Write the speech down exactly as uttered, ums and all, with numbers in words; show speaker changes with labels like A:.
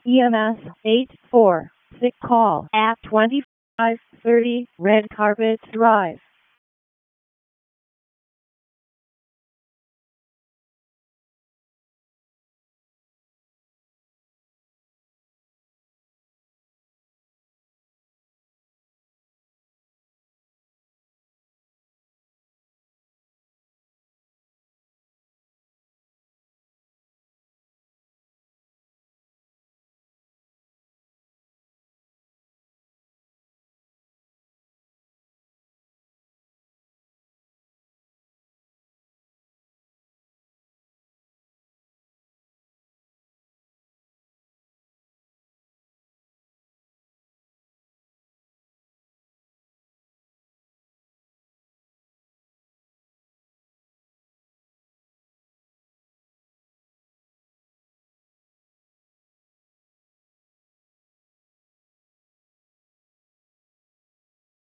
A: E M S eight four six call at twenty-five thirty Red Carpet Drive.